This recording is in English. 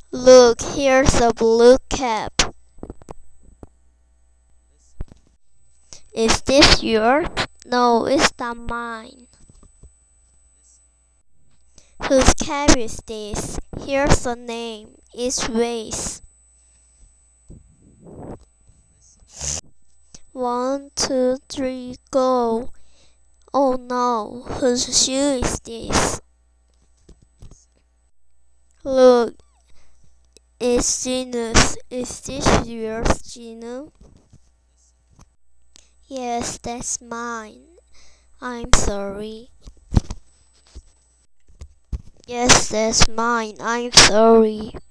Look, here's a blue cap. Is this yours? No, it's not mine. Whose cap is this? Here's a name. It's Race. 1, 2, 3, go. Oh no, whose shoe is this? Look, it's Gino's. Is this yours, Gino? Yes, that's mine. I'm sorry. Yes, that's mine. I'm sorry.